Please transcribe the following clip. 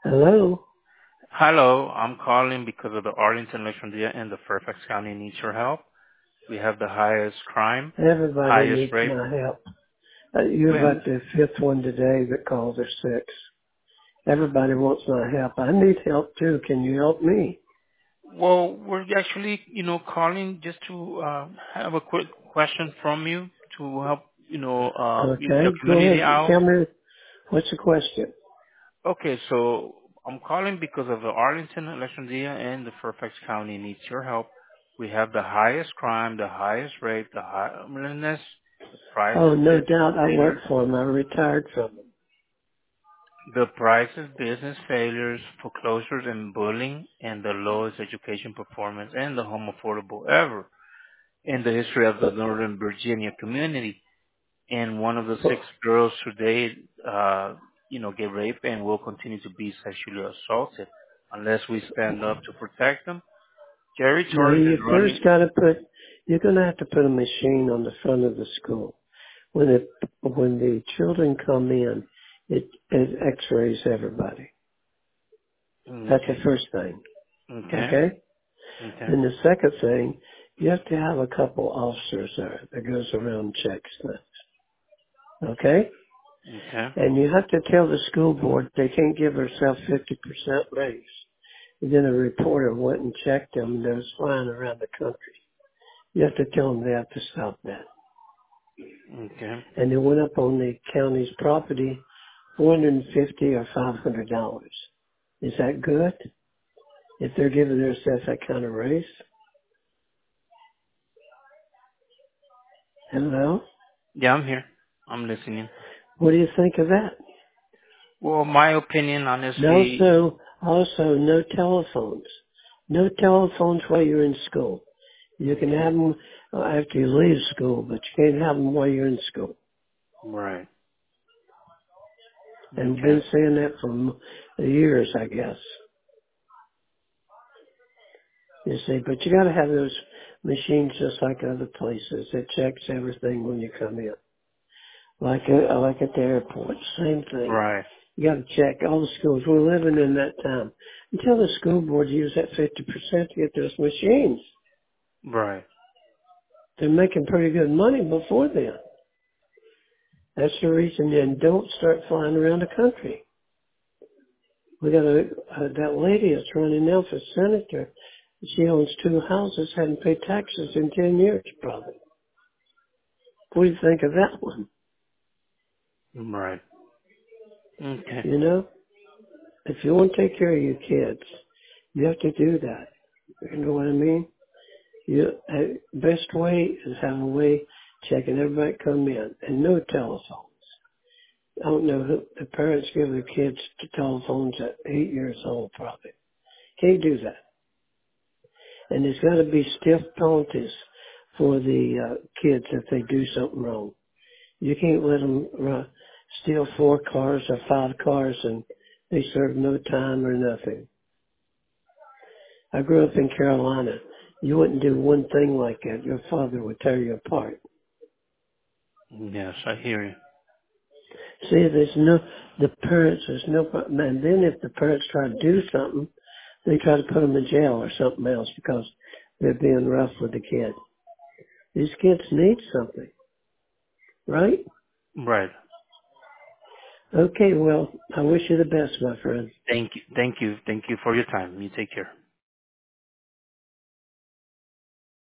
Hello? Hello, I'm calling because of the Arlington, Alexandria, and the Fairfax County needs your help. We have the highest crime, Everybody highest needs rape. my help. You're We, about the fifth one today that called or six. Everybody wants my help. I need help too. Can you help me? well, we're actually, calling just to have a quick question from you to help, the Okay, go community ahead. out. Tell me, what's the question? Okay, so I'm calling because of the Arlington, Alexandria, and the Fairfax County needs your help. We have the highest crime, the highest rape, the homelessness, the Oh, prices no business doubt I work failures. for them. I retired from them. The prices, business failures, foreclosures, and bullying, and the lowest education performance and the home affordable ever in the history of the Northern Virginia community. And one of the six girls today, get raped and will continue to be sexually assaulted unless we stand up to protect them. No, Territories is you first running. got to you're going to have to put a machine on the front of the school. When the children come in, it x-rays everybody. That's the Okay, first thing. okay, Okay? okay, And the second thing, you have to have a couple officers there that goes around and checks things. Okay? okay, And you have to tell the school board they can't give herself 50% raise. And then a reporter went and checked them and they was flying around the country. You have to tell them they have to stop that. okay. And they went up on the county's property, $450 or $500. Is that good? If they're giving themselves that kind of raise? Hello? Yeah, I'm here. I'm listening. What do you think of that? Well, my opinion, And honestly, also no telephones. No telephones while you're in school. You can have them after you leave school, but you can't have them while you're in school. right. And Okay. been saying that for years, I guess. You see, but you got to have those machines just like other places. It checks everything when you come in, like at the airport. Same thing. Right. You got to check all the schools. We're living in that time. Until the school board use that 50% to get those machines. Right. They're making pretty good money before then. That's the reason then don't start flying around the country. We got that lady that's running now for senator. She owns two houses, hadn't paid taxes in 10 years probably. What do you think of that one? Right. Okay. You know, if you want to take care of your kids, you have to do that. You know what I mean? Best way is have a way checking everybody come in and no telephones. I don't know who the parents give their kids the telephones at 8 years old probably. Can't do that. And there's got to be stiff penalties for the kids if they do something wrong. You can't let them steal 4 cars or 5 cars and they serve no time or nothing. I grew up in Carolina. You wouldn't do one thing like that. Your father would tear you apart. Yes, I hear you. See, there's no, and then if the parents try to do something, they try to put them in jail or something else because they're being rough with the kid. These kids need something, right? Right. Okay, well, I wish you the best, my friend. Thank you. Thank you. Thank you for your time. You take care.